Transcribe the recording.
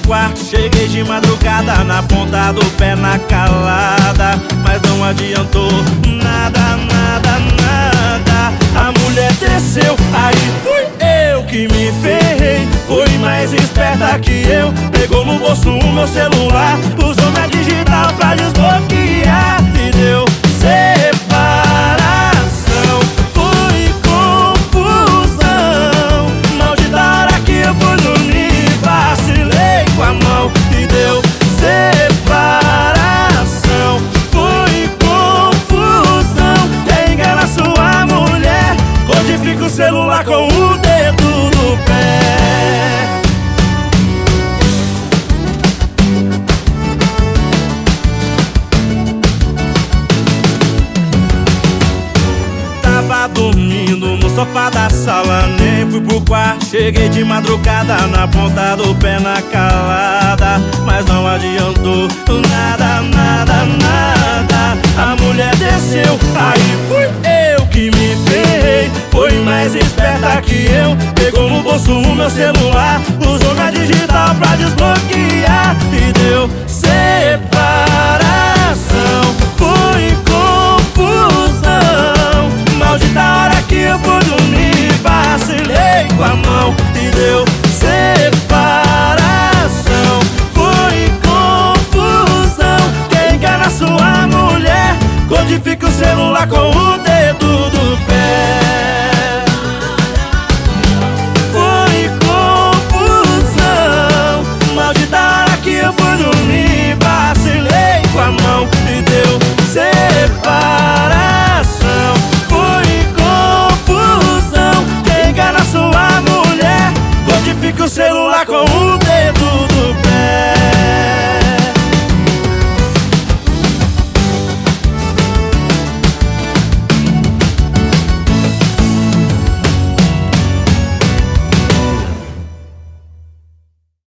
quarto, cheguei de madrugada, na ponta do pé, na calada. Mas não adiantou nada, nada, nada. A mulher desceu, aí fui eu que me ferrei. Foi mais esperta que eu, pegou no bolso o meu celular, usou minha digital pra desbloquear e deu separação. Foi confusão, maldita hora que eu fui dormir, vacilei com a mão e deu separação. Foi confusão, quem engana sua mulher, codifica o celular com o dedo do pé. Tava dormindo no sofá da sala, nem fui pro quarto, cheguei de madrugada, na ponta do pé, na calada. Mas não adiantou nada, nada, nada. A mulher desceu, aí fui eu que me ferrei. Foi mais esperta que eu, pegou no bolso o meu celular, usou minha digital pra desbloquear e deu separação. Foi confusão, maldita hora que eu fui dormir, vacilei com a mão e deu separação. Foi confusão, quem engana sua mulher, codifica o celular com o dedo do pé. Foi confusão, maldita hora que eu fui dormir, vacilei com a mão e deu separação. Foi confusão, quem engana sua mulher, codifica o celular com o dedo do pé.